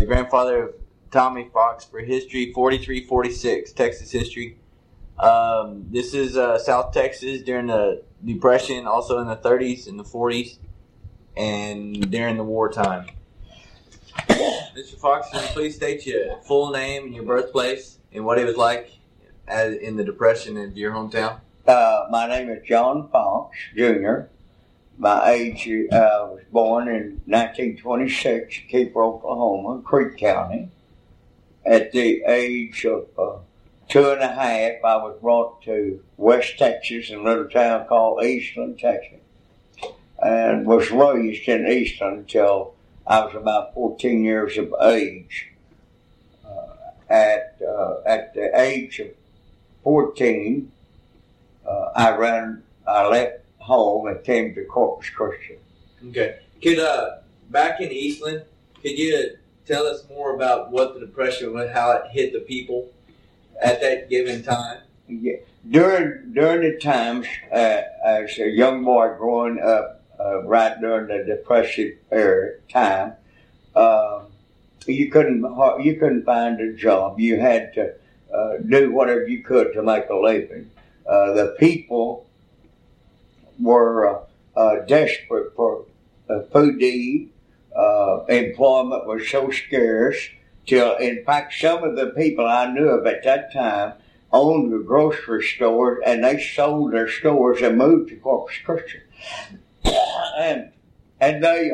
the grandfather of Tommy Fox for history, 4346, Texas history. This is South Texas during the Depression, also in the 30s and the 40s, and during the wartime. Mr. Fox, can you please state your full name and your birthplace and what it was like in the Depression in your hometown? My name is John Fox, Jr. My age, I was born in 1926, Keeper, Oklahoma, Creek County. At the age of 2.5, I was brought to West Texas, in a little town called Eastland, Texas, and was raised in Eastland until I was about 14 years of age. At the age of 14, I left home and came to Corpus Christi. Okay. Back in Eastland, could you tell us more about what the Depression was, how it hit the people at that given time? Yeah. During the times, as a young boy growing up, right during the Depression era time, you couldn't find a job. You had to do whatever you could to make a living. The people were desperate for food to eat. Employment was so scarce till, in fact, some of the people I knew of at that time owned the grocery stores, and they sold their stores and moved to Corpus Christi. And they,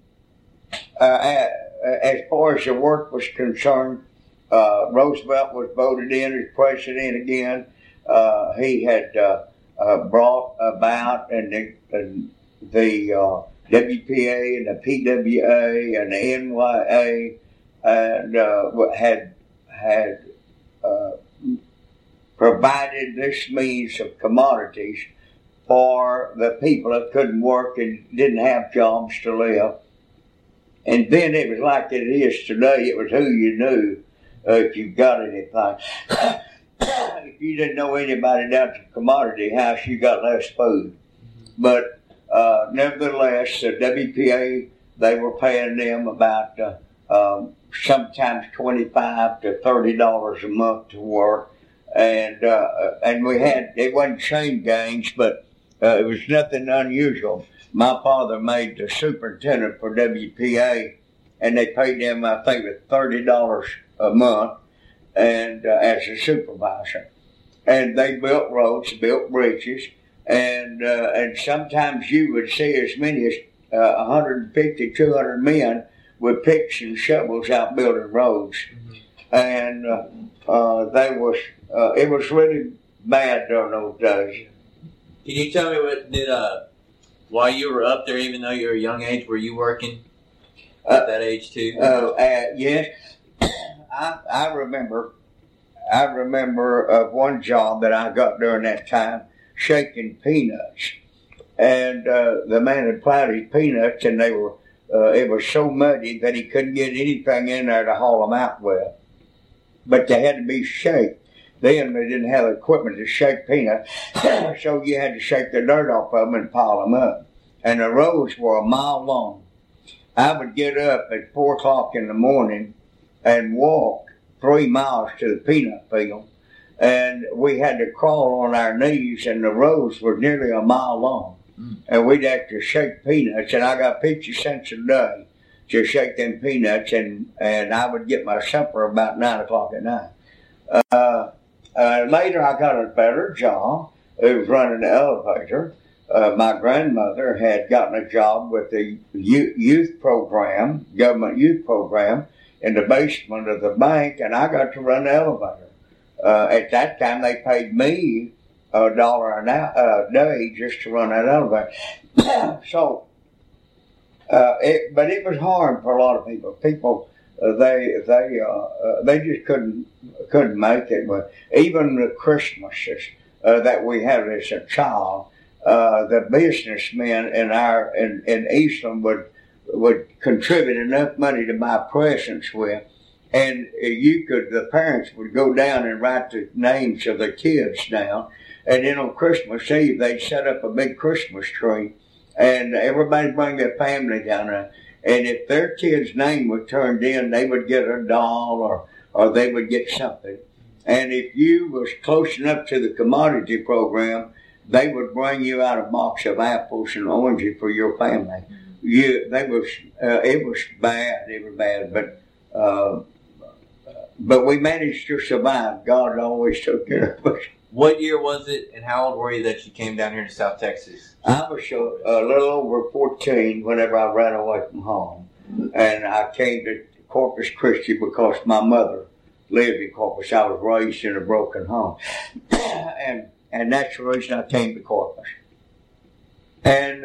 as far as the work was concerned, Roosevelt was voted in as president again. He had brought about and the WPA and the PWA and the NYA and had provided this means of commodities for the people that couldn't work and didn't have jobs to live. And then it was like it is today. It was who you knew if you got anything. If you didn't know anybody down at the commodity house, you got less food. But nevertheless, the WPA, they were paying them about sometimes $25 to $30 a month to work. And we had, it wasn't chain gangs, but it was nothing unusual. My father made the superintendent for WPA, and they paid him, I think, $30 a month, and as a supervisor. And they built roads, built bridges, and sometimes you would see as many as 150, 200 men with picks and shovels out building roads. And it was really bad during those days. Can you tell me what did while you were up there, even though you were a young age, were you working at that age too? Yes, I remember one job that I got during that time, shaking peanuts, and the man had plowed his peanuts, and they were it was so muddy that he couldn't get anything in there to haul them out with, but they had to be shaked. Then they didn't have equipment to shake peanuts, so you had to shake the dirt off of them and pile them up. And the roads were a mile long. I would get up at 4 o'clock in the morning and walk 3 miles to the peanut field, and we had to crawl on our knees, and the roads were nearly a mile long. And we'd have to shake peanuts, and I got 50 cents a day to shake them peanuts, and I would get my supper about 9 o'clock at night. Later, I got a better job. It was running the elevator. My grandmother had gotten a job with the youth program, government youth program, in the basement of the bank, and I got to run the elevator. At that time, they paid me $1 a day just to run that elevator. So, but it was hard for a lot of people. People, they just couldn't make it. But even the Christmases that we had as a child, the businessmen in Eastland would contribute enough money to buy presents with, and the parents would go down and write the names of the kids down, and then on Christmas Eve they'd set up a big Christmas tree, and everybody bring their family down there. And if their kid's name was turned in, they would get a doll or they would get something. And if you was close enough to the commodity program, they would bring you out a box of apples and oranges for your family. It was bad, but we managed to survive. God always took care of us. What year was it, and how old were you that you came down here to South Texas? I was a little over 14 whenever I ran away from home. And I came to Corpus Christi because my mother lived in Corpus. I was raised in a broken home. And that's the reason I came to Corpus. And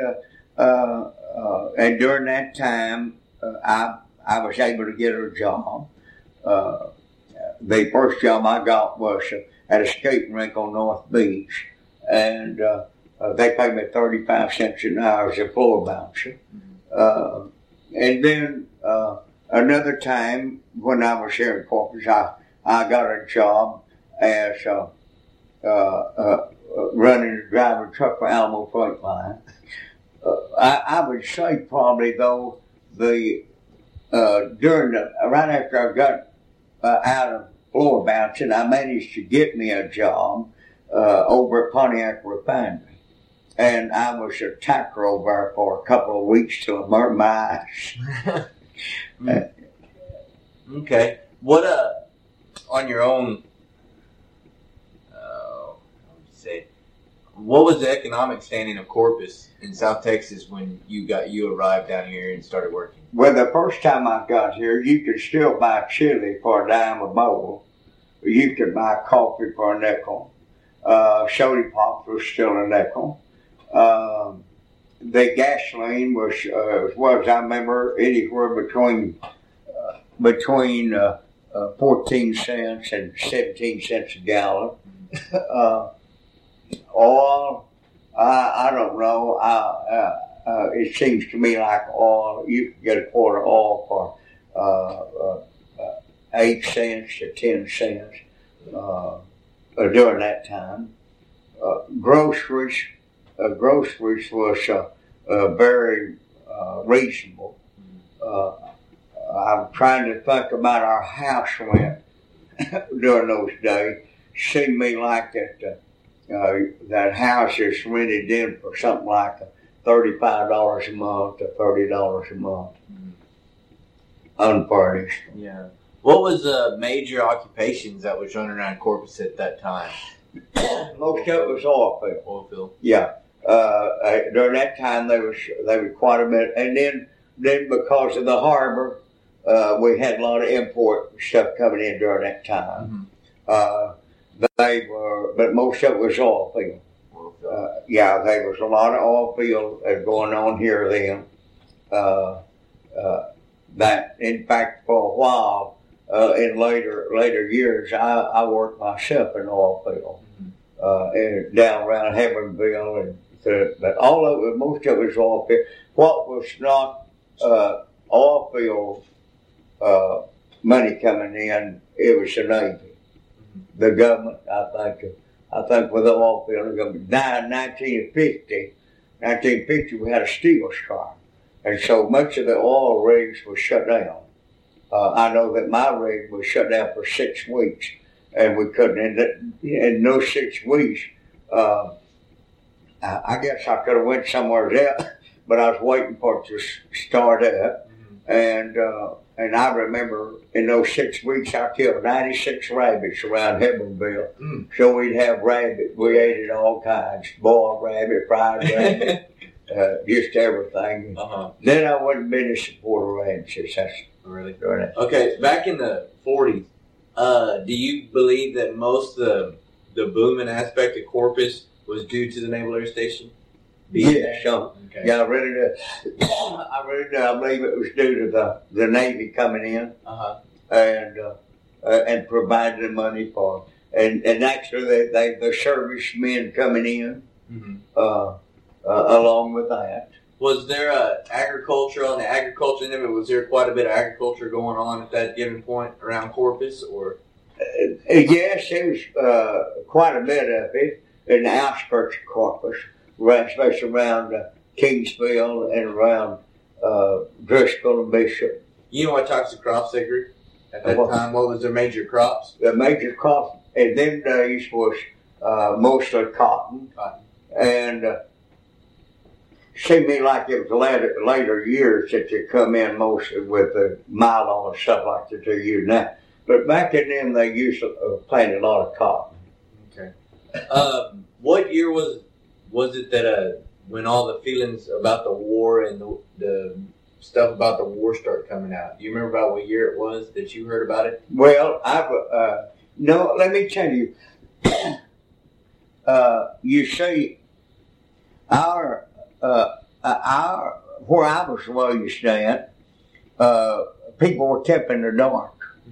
during that time, I was able to get a job. The first job I got was at a skating rink on North Beach. And they paid me 35 cents an hour as a floor bouncer. And then another time when I was here in Corpus, I got a job as running a driver truck for Alamo Freight Line. I would say probably though right after I got out of floor bouncing, I managed to get me a job over at Pontiac Refinery. And I was a tacker over there for a couple of weeks till I burned my eyes. Okay. What, on your own, what was the economic standing of Corpus in South Texas when you arrived down here and started working? Well, the first time I got here, you could still buy chili for a dime a bowl. You could buy coffee for a nickel. Soda pop was still a nickel. The gasoline was, as well as I remember, anywhere between 14 cents and 17 cents a gallon. Oil, I don't know. It seems to me like oil, you could get a quart of oil for 8 cents to 10 cents during that time. Groceries was very reasonable. I'm trying to think about our house rent during those days. Seemed to me like that house is rented in for something like $35 a month to $30 a month, unfurnished. Yeah. What was the major occupations that was running around Corpus at that time? Most of it was oil field. Oil field. Yeah. During that time, there was quite a bit, and then because of the harbor, we had a lot of import stuff coming in during that time. But most of it was oil field. Yeah, there was a lot of oil field going on here then. That, in fact, for a while, in later years, I worked myself in oil field, and down around Hebbronville, but most of it was oil field. What was not oil field money coming in, it was the Navy. The government, I think with the oil field, died in 1950, we had a steel strike. And so much of the oil rigs was shut down. I know that my rig was shut down for 6 weeks, and we couldn't. In those 6 weeks, I guess I could have went somewhere else, but I was waiting for it to start up. And I remember in those 6 weeks, I killed 96 rabbits around Hebbronville. So we'd have rabbit. We ate it all kinds: boiled rabbit, fried rabbit, just everything. Then I wasn't been a supporter of ranches. That's really right. Okay, back in the 40s, do you believe that most of the booming aspect of Corpus was due to the Naval Air Station? Yeah, sure. Okay. Yeah, I really do. I believe it was due to the Navy coming in and providing the money for it. And actually the servicemen coming in along with that. Was there agriculture on the agriculture end of it? Was there quite a bit of agriculture going on at that given point around Corpus, or? Yes, there was quite a bit of it in the outskirts of Corpus, especially around Kingsville and around Driscoll and Bishop. You know what Toxic Crops they grew at that time? What was their major crops? The major crops in them days was mostly cotton. And seemed me like it was later years that they come in mostly with the milo and stuff like that they use now. But back in them, they used to plant a lot of cotton. Okay. What year was it that when all the feelings about the war and the stuff about the war started coming out? Do you remember about what year it was that you heard about it? Well, no. Let me tell you. You see, our where I was raised at, people were kept in the dark.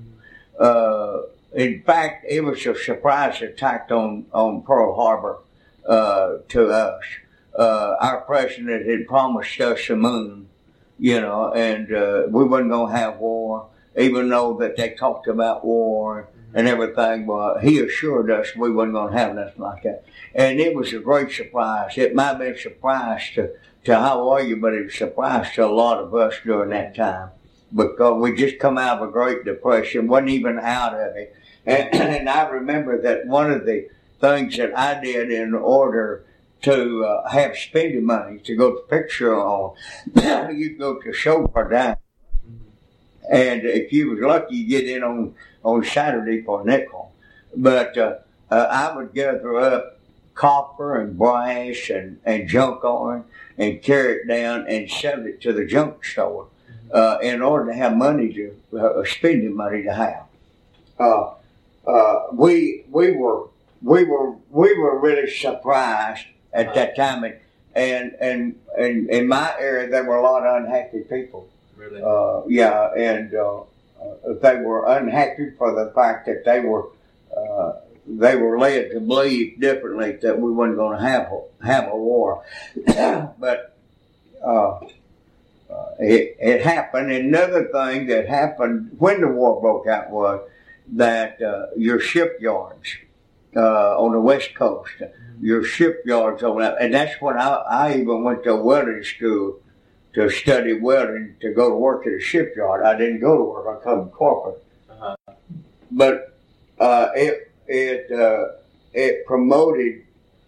In fact, it was a surprise attack on Pearl Harbor to us. Our president had promised us the moon, and we wasn't going to have war, even though that they talked about war and everything, but he assured us we wasn't going to have nothing like that. And it was a great surprise. It might have been a surprise to Hawaii, but it was a surprise to a lot of us during that time, because we just come out of a Great Depression, wasn't even out of it. And I remember that one of the things that I did in order to have spending money to go to picture on, you could go to show for dime. And if you was lucky, you get in on Saturday for a nickel. But I would gather up copper and brass and junk iron and carry it down and sell it to the junk store in order to have money to spending money to have. We were really surprised at that time, and in my area there were a lot of unhappy people. Really? Yeah, and they were unhappy for the fact that they were led to believe differently, that we weren't going to have a war. But it happened. Another thing that happened when the war broke out was that your shipyards on the West Coast, your shipyards over there, and that's when I even went to welding school to study welding, to go to work at a shipyard. I didn't go to work, I come corporate. But it promoted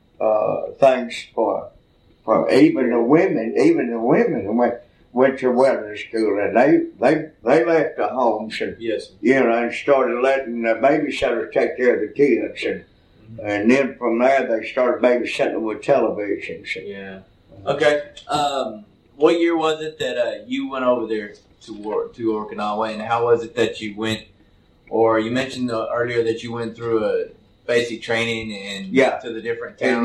things for even the women. Even the women went to welding school, and they left the homes and and started letting the babysitters take care of the kids, and then from there they started babysitting with televisions. Yeah. Okay. What year was it that you went over there to Okinawa, and how was it that you went? Or you mentioned earlier that you went through a basic training and to the different towns.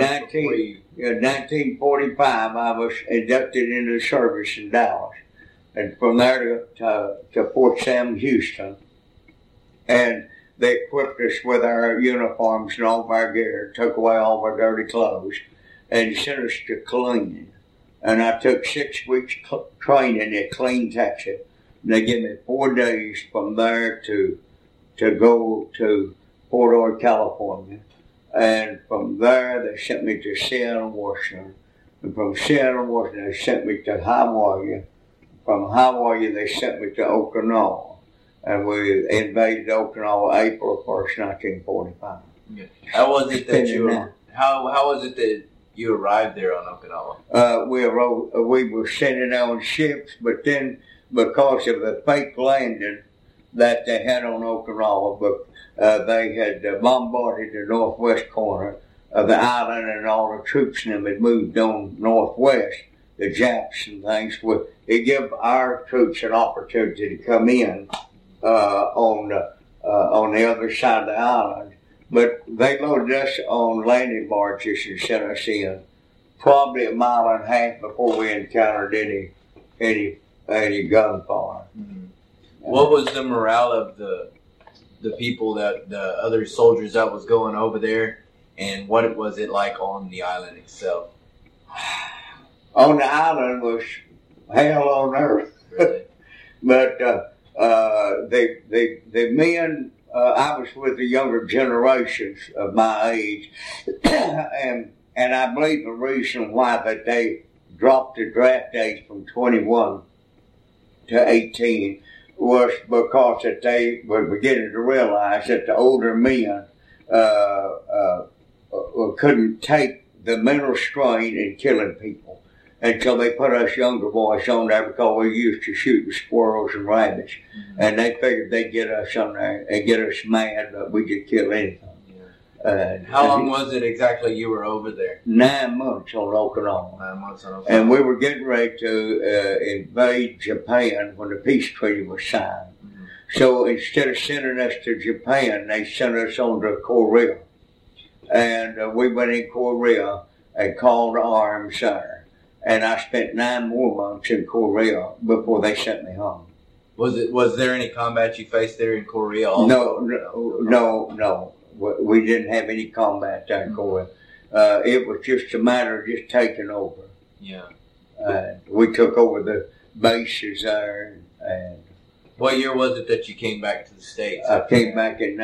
In 1945, I was inducted into the service in Dallas, and from there to Fort Sam, Houston, and they equipped us with our uniforms and all of our gear, took away all of our dirty clothes, and sent us to cleaning. And I took 6 weeks training at Clean, Texas. They gave me 4 days from there to go to Fort Ord, California. And from there, they sent me to Seattle, Washington. And from Seattle, Washington, they sent me to Hawaii. From Hawaii, they sent me to Okinawa. And we invaded Okinawa April 1st, 1945. Yeah. How was it that how was it that you arrived there on Okinawa? We were sending on ships, but then because of the fake landing that they had on Okinawa, but they had bombarded the northwest corner of the island, and all the troops and them had moved on northwest, the Japs and things. It gave our troops an opportunity to come in on the other side of the island. But they loaded us on landing barges and sent us in probably 1.5 miles before we encountered any gunfire. Mm-hmm. What was the morale of the people, the other soldiers that was going over there, and what was it like on the island itself? On the island was hell on earth. Really? But the men, I was with the younger generations of my age, and I believe the reason why that they dropped the draft age from 21 to 18 was because that they were beginning to realize that the older men couldn't take the mental strain in killing people. And so they put us younger boys on there because we used to shoot squirrels and rabbits. Mm-hmm. And they figured they'd get us on there and get us mad that we could kill anything. How long was it exactly you were over there? 9 months on Okinawa. 9 months on Okinawa. And we were getting ready to invade Japan when the peace treaty was signed. Mm-hmm. So instead of sending us to Japan, they sent us on to Korea. And we went in Korea and called arms there. And I spent 9 more months in Korea before they sent me home. Was there any combat you faced there in Korea also? No. We didn't have any combat there in Korea. It was just a matter of just taking over. Yeah. We took over the bases there. And what year was it that you came back to the States? I came back in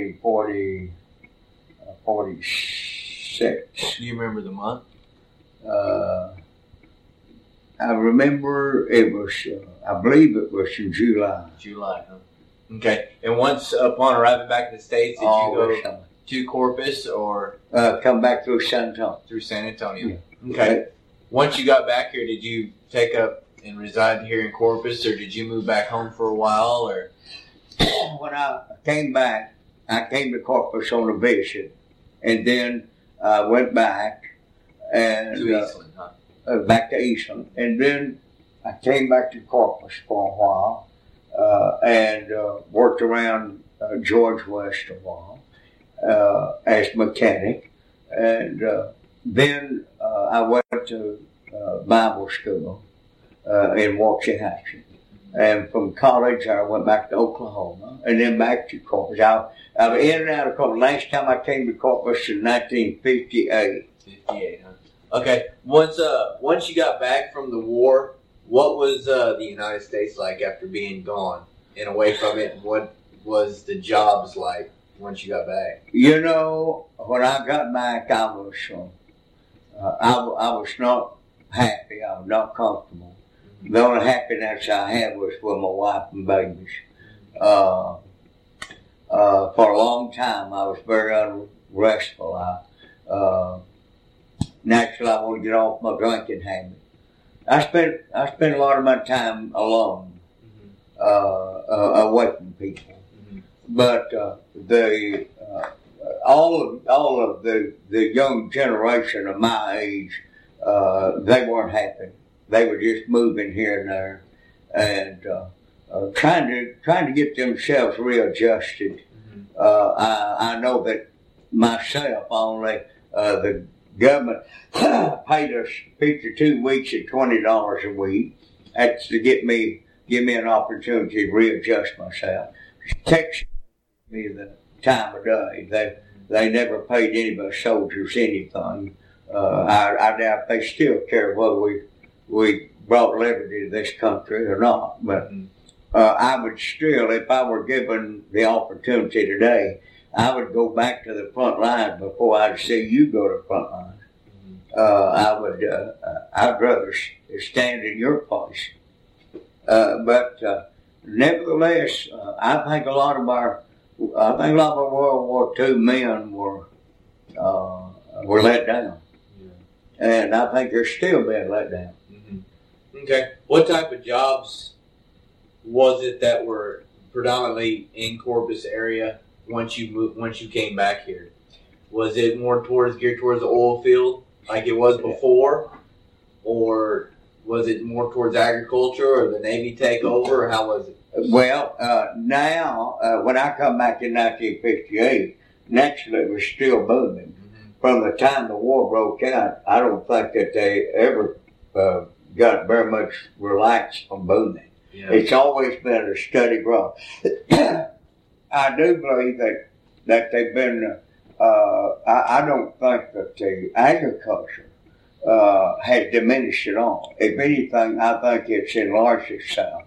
1946. Do you remember the month? I remember it was, I believe it was in July. July, huh? Okay. And once upon arriving back in the States, did you go to Corpus or? Come back through San Antonio. Through San Antonio. Yeah. Okay. Once you got back here, did you take up and reside here in Corpus, or did you move back home for a while? Or when I came back, I came to Corpus on a visit, and then I went back and to Eastland, huh? Back to Eastland, and then I came back to Corpus for a while. And worked around George West a while as mechanic. And then I went to Bible school in Waxahachie. And from college, I went back to Oklahoma and then back to Corpus. I was in and out of Corpus. Last time I came to Corpus in 1958. 58, huh? Okay. Once you got back from the war, what was the United States like after being gone and away from it? What was the jobs like once you got back? You know, when I got back, I was not happy. I was not comfortable. Mm-hmm. The only happiness I had was with my wife and babies. For a long time, I was very unrestful. Naturally, I wanted to get off my drinking habit. I spent a lot of my time alone, away from people. Mm-hmm. But all of the young generation of my age, they weren't happy. They were just moving here and there, and trying to get themselves readjusted. Mm-hmm. I know that myself only the government paid us 52 weeks at $20 a week. That's to give me an opportunity to readjust myself. Texas me the time of day. They never paid any of us soldiers anything. I doubt they still care whether we brought liberty to this country or not. But I would still, if I were given the opportunity today, I would go back to the front line before I'd see you go to the front line. I'd rather stand in your place. But nevertheless, I think a lot of our World War II men were let down. Yeah. And I think they're still being let down. Mm-hmm. Okay. What type of jobs was it that were predominantly in Corpus area once you came back here? Was it more geared towards the oil field like it was before, or was it more towards agriculture or the Navy takeover, or how was it? Well, now when I come back in 1958, naturally it was still booming. Mm-hmm. From the time the war broke out, I don't think that they ever got very much relaxed from booming. Yeah. It's always been a steady growth. I do believe that they've been. I don't think that the agriculture has diminished at all. If anything, I think it's enlarged itself.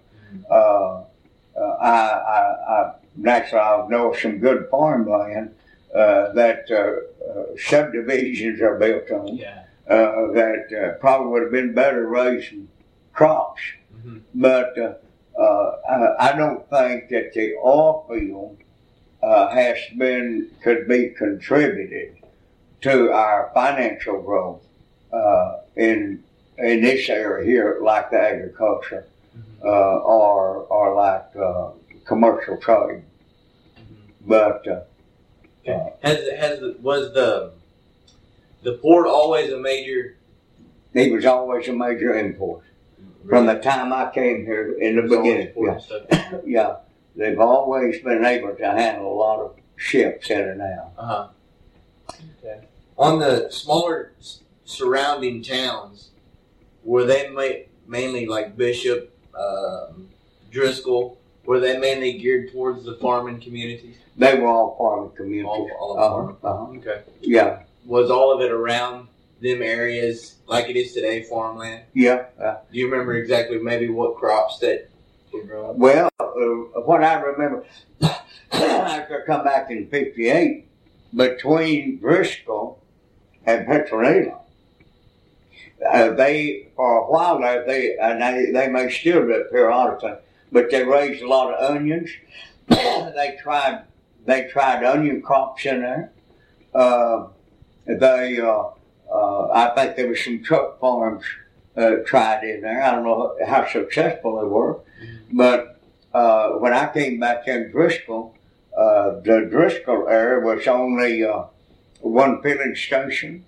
Naturally, I know some good farmland that subdivisions are built on. Yeah. That probably would have been better raising crops. Mm-hmm. But I don't think that the oil field could be contributed to our financial growth in this area here, like the agriculture or like commercial trade. But was the port always a major? It was always a major import. From the time I came here in the beginning. Yeah. Yeah. They've always been able to handle a lot of ships in and out. Okay. On the smaller surrounding towns, were they mainly like Bishop, Driscoll? Were they mainly geared towards the farming communities? They were all farming communities. All farming. Okay. Yeah. Was all of it around them areas like it is today, farmland? Yeah. Do you remember exactly maybe what crops that were growing? Well, what I remember, after I come back in '58, between Driscoll and Petronila, they for a while there they may still do it periodically, but they raised a lot of onions. They tried onion crops in there. I think there were some truck farms tried in there. I don't know how successful they were, but when I came back in Driscoll, the Driscoll area was only one filling station.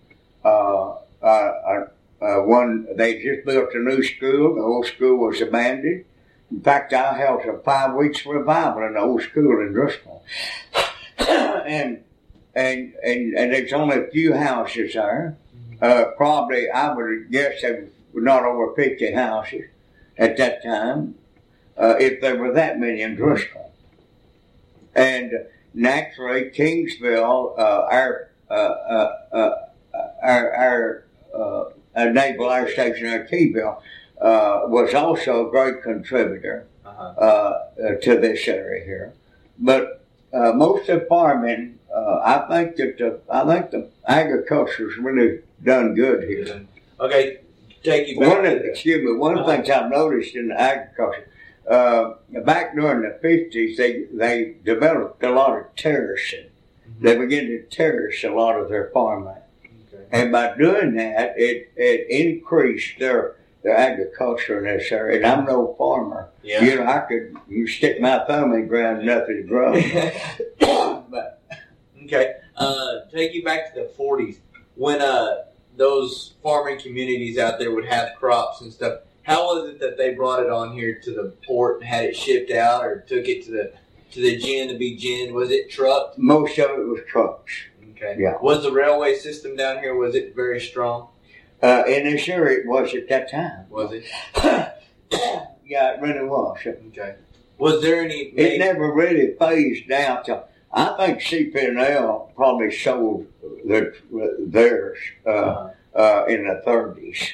They just built a new school. The old school was abandoned. In fact, I held a 5 weeks revival in the old school in Driscoll, and there's only a few houses there. Probably, I would guess there were not over 50 houses at that time, if there were that many in Driscoll. And naturally, Kingsville, our naval air station at Keyville, was also a great contributor to this area here. But most of farming, I think the agriculture's really done good here. Okay, take you back. One of the things I've noticed in the agriculture, back during the 50s, they developed a lot of terracing. They began to terrace a lot of their farmland. Okay. And by doing that, it increased their agriculture in this area. And I'm no farmer. Yeah. You know, you stick my thumb in the ground, nothing to grow. But, okay. Take you back to the 40s when those farming communities out there would have crops and stuff. How was it that they brought it on here to the port and had it shipped out, or took it to the gin to be ginned? Was it trucked? Most of it was trucks. Okay. Yeah. Was the railway system down here, was it very strong? In this area, it was at that time. Was it? Yeah, it really was. Okay. Was there any? It never really phased out till I think CP&L probably sold theirs in the 30s,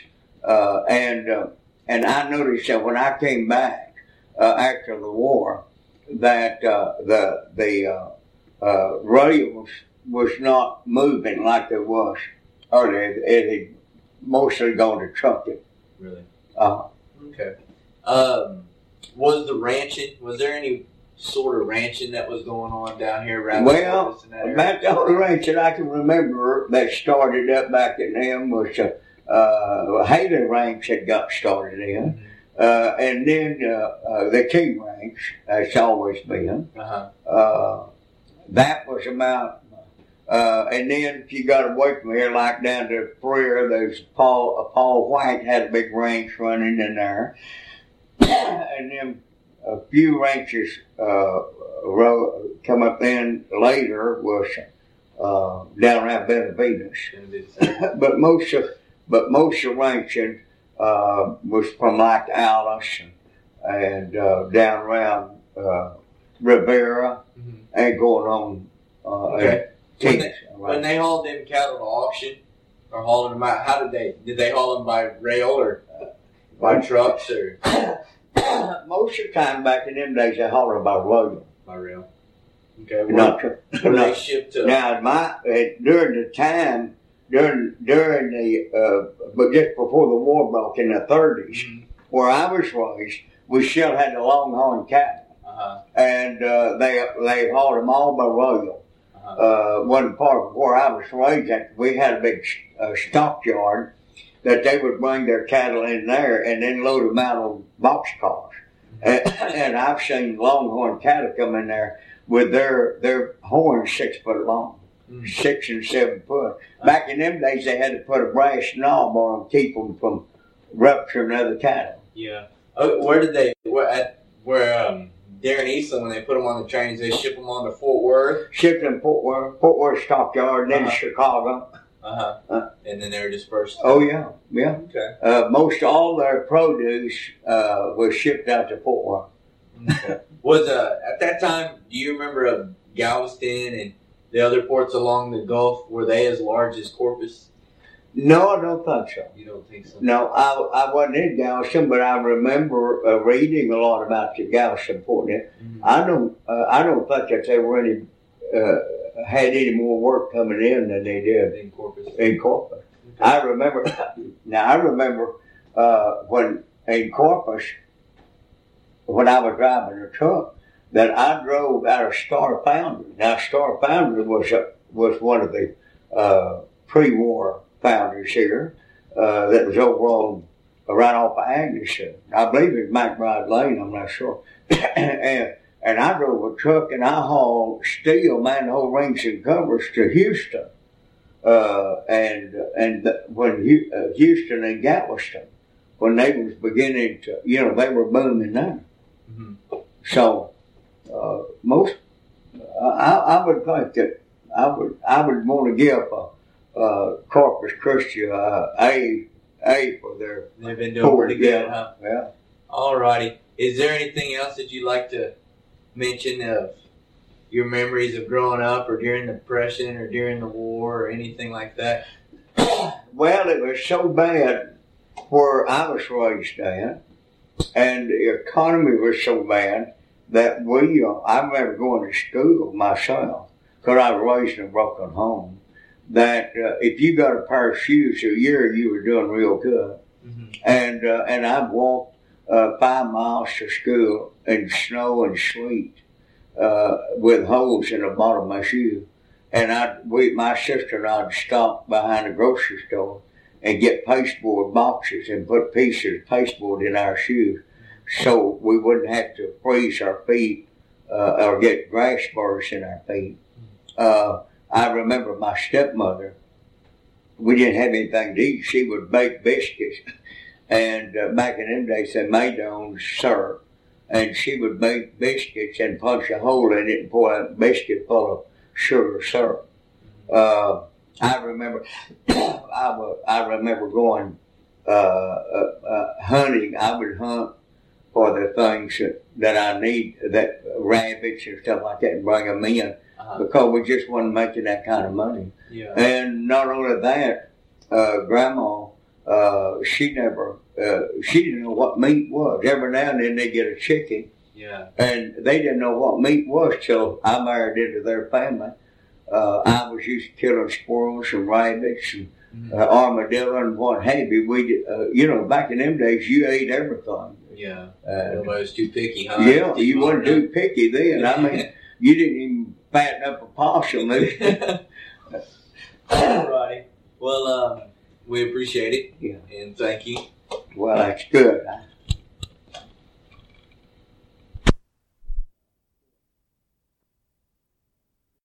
and I noticed that when I came back after the war, that the rails was not moving like it was earlier. It had mostly gone to trucking. Really? Okay. Was the ranching? Was there any sort of ranching that was going on down here around? Well, about the only ranch that I can remember that started up back at them was Haley Ranch had got started in, and then the King Ranch has always been. That was about. And then if you got away from here, like down to Freer, there's Paul White had a big ranch running in there. And then a few ranches come up in later was down around Benavides. but most of ranching was from like Alice and down around Rivera and going on. Okay. When they hauled them cattle to auction or hauling them out, how did they haul them by rail or by trucks or? Most of the time back in them days, they hauled them by rail. By rail. Okay. They shipped to. Now, during the time, during the, but just before the war broke in the 30s, where I was raised, we still had the longhorn cattle, and they hauled them all by rail. One part of where I was raised at, we had a big stockyard that they would bring their cattle in there and then load them out on box cars. And I've seen longhorn cattle come in there with their horns 6 foot long, 6 and 7 foot. Back in them days, they had to put a brass knob on them to keep them from rupturing other cattle. Yeah. Where did they? There in Eastland, when they put them on the trains, they ship them on to Fort Worth. Shipped them Fort Worth stockyard, then Chicago. And then they were dispersed. Oh yeah. Okay. Most all their produce was shipped out to Fort Worth. Okay. Was at that time? Do you remember Galveston and the other ports along the Gulf? Were they as large as Corpus? No, I don't think so. You don't think so? No, I wasn't in Galveston, but I remember reading a lot about the Galveston port. I don't think that they were any had any more work coming in than they did in Corpus. Okay. I remember. Now I remember when in Corpus, when I was driving a truck, that I drove out of Star Foundry. Now Star Foundry was one of the pre-war foundries here that was over on right off of Agnes. I believe it's McBride Lane. I'm not sure. And I drove a truck and I hauled steel, manhole rings and covers to Houston, when Houston and Galveston, when they was beginning to, they were booming there. So I would think that I would want to give Corpus Christi A for their. They've been doing pretty good, huh? Yeah. All righty. Is there anything else that you'd like to mention of your memories of growing up or during the Depression or during the war or anything like that? Well, it was so bad where I was raised at, and the economy was so bad that I remember going to school myself, because I was raised in a broken home, that if you got a pair of shoes a year, you were doing real good. And I'd walk 5 miles to school in snow and sleet with holes in the bottom of my shoe. And my sister and I'd stop behind the grocery store and get pasteboard boxes and put pieces of pasteboard in our shoes so we wouldn't have to freeze our feet or get grass burrs in our feet. I remember my stepmother, we didn't have anything to eat. She would bake biscuits. And back in them days, they made their own syrup. And she would make biscuits and punch a hole in it and pour a biscuit full of sugar syrup. I remember I remember going hunting. I would hunt for the things that I need, that rabbits and stuff like that, and bring them in. Because we just wasn't making that kind of money. Yeah. And not only that, Grandma, she didn't know what meat was. Every now and then they get a chicken. Yeah. And they didn't know what meat was till I married into their family. I was used to killing squirrels and rabbits and armadillo and what have you. We, back in them days, you ate everything. Yeah. Nobody was too picky, huh? Yeah, you weren't too picky then. I mean, you didn't even fatten up a possum. All right. Well, we appreciate it. Yeah. And thank you. Well, that's good.